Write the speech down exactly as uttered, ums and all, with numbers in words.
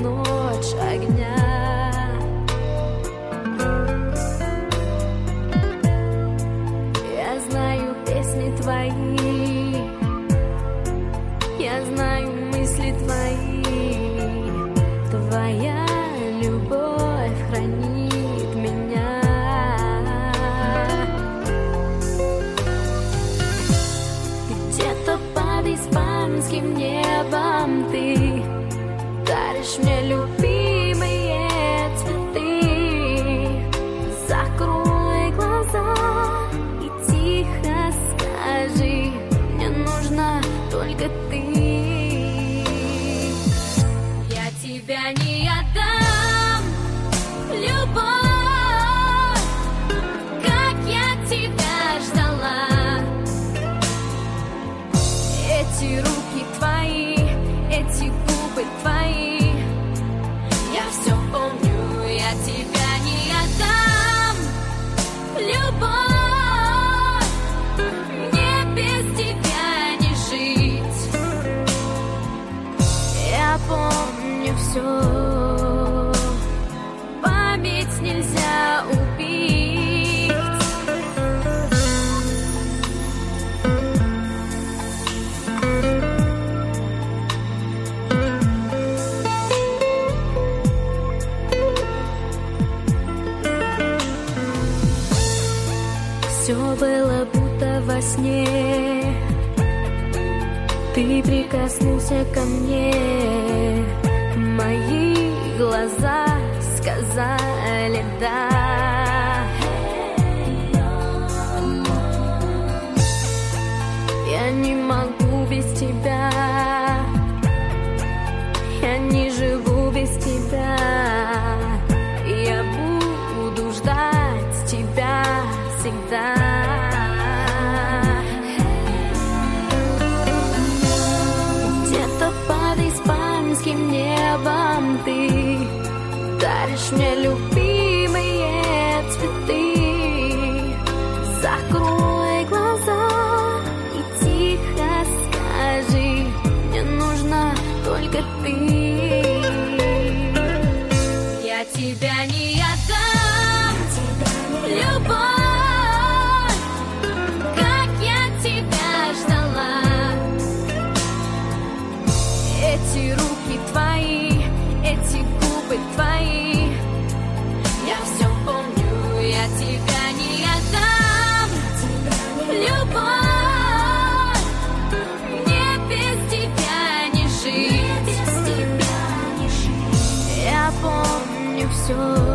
ночь огня. Я знаю песни твои, я знаю мысли твои. Твоя любовь хранит меня. Где-то под испанским небом ты даришь мне любимые цветы. Закрой глаза и тихо скажи: мне нужна только ты. Я тебя не отдам, любовь, как я тебя ждала. Эти руки твои, эти губы твои, я все помню. Я тебя не отдам, любовь, мне без тебя не жить. Я помню все, память нельзя убить. Все было будто во сне, ты прикоснулся ко мне, мои глаза сказали да. Я не могу без тебя, я не живу без тебя. Я буду ждать тебя всегда. Где-то под испанским небом ты даришь мне любимые цветы. Закрой глаза и тихо скажи: мне нужна только ты. Я тебя не отдам, любовь, как я тебя ждала. Эти руки твои, эти губы твои, я все помню. Я тебя не отдам, любовь, мне без тебя не жить. Я помню все.